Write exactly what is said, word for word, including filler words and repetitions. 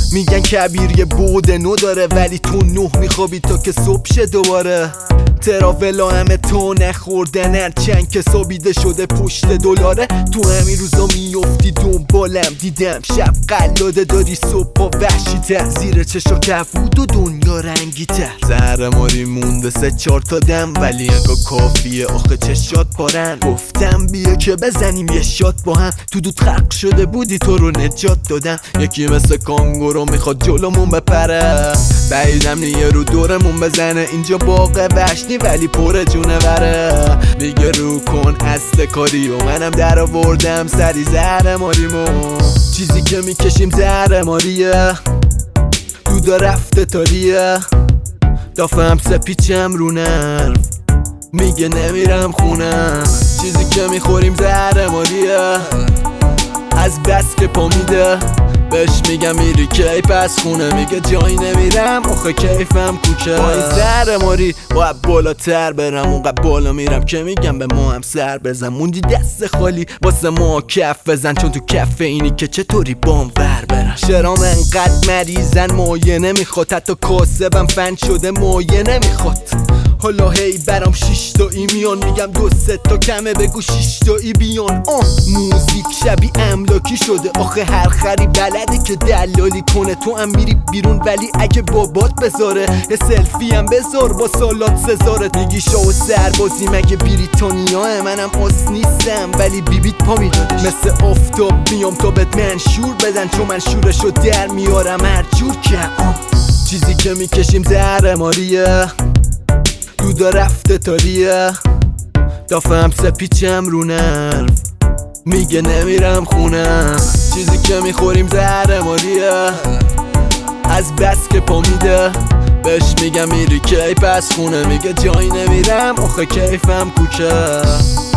میگن کبیر یه بود نو داره، ولی تو نه میخوابی تا که صبح شه دوباره. تراولا همه تو نخوردن، هرچند که سابیده شده پشت دلاره. تو همین روزا میفتی دنبالم، دیدم شب قلاده داری صبح و وحشی تر. زیر چشا کفود و دنیا رنگی تر. زهر ماری مونده سه چار تا دم، ولی انگا کافیه آخه چشات پارن. گفتم بیا که بزنیم یه شات با هم، تو دود خرق شده بودی تو رو نجات دادم. یکی مثل کانگورو میخواد جلومون بپره، بعیدم نیه رو دورمون بزنه. اینجا باغ وحشی ولی پر جونه بره. میگه رو کن اصل کاری و منم در آوردم سری زهر ماریمو. چیزی که میکشیم زهر ماریه، دودا رفته تاریه. دافم سپیچم رو نرم، میگه نمیرم خونه. چیزی که میخوریم زهر ماریه، از بس که پا میده. بهش میگم میری کی پس خونه، میگه جایی نمیرم آخه کیفم کوچه. با این زهر ماری باید بالاتر برم، اونقدر بالا میرم که میگم به ما هم سر بزن. موندی دست خالی واسه ما کف بزن، چون تو کف اینی که چطوری بام ور برن. شرام انقدر مریضن مایه نمیخواد، حتی کاسبم فن شده مایه نمیخواد. حالا هی برام شیش تایی میان، میگم دو سه تا کمه بگو شیش تایی بیان. آه موزیک شبیه املاکی شده، آخه هر خری بلده که دلالی کنه. تو هم میری بیرون ولی اگه بابات بذاره یه سلفی هم بذار با سالات سزارت. میگی شاو سربازی مگه بریتانیاه، منم آس نیستم ولی بیبیت پا میداد. مثل آفتاب میام تا بهت منشور بدن، چون من شورشو در میارم هر جور که. آه چیزی که میکشیم زهر ماریه، دودا رفته تاریه. دافم سپیچم رو نرم، میگه نمیرم خونه. چیزی که میخوریم زهر ماریه، از بس که پا میده. بهش میگم میری کی پس خونه، میگه جایی نمیرم آخه کیفم کوچه.